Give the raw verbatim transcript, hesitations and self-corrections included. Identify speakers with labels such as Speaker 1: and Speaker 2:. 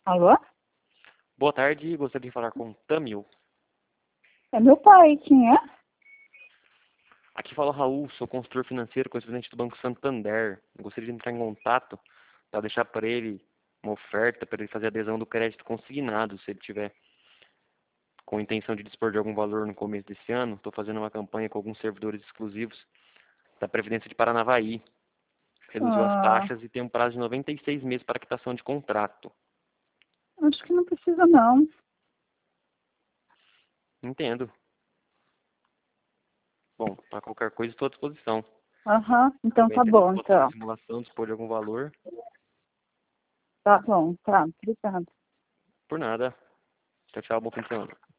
Speaker 1: Alô?
Speaker 2: Boa tarde, gostaria de falar com o Tamil.
Speaker 1: É meu pai, quem é?
Speaker 2: Aqui fala o Raul, sou consultor financeiro, correspondente do Banco Santander. Gostaria de entrar em contato para deixar para ele uma oferta para ele fazer adesão do crédito consignado, se ele tiver com intenção de dispor de algum valor no começo desse ano. Estou fazendo uma campanha com alguns servidores exclusivos da Previdência de Paranavaí. Reduziu as
Speaker 1: Ah,
Speaker 2: taxas e tem um prazo de noventa e seis meses para quitação de contrato.
Speaker 1: acho que não precisa não.
Speaker 2: Entendo. Bom, para qualquer coisa estou à disposição.
Speaker 1: Aham, então
Speaker 2: Também
Speaker 1: tá
Speaker 2: teria
Speaker 1: bom,
Speaker 2: disposto fazer a
Speaker 1: então.
Speaker 2: simulação, dispor de algum valor.
Speaker 1: Tá bom, tá. Obrigada.
Speaker 2: Por nada. Tchau, tchau, bom fim de semana.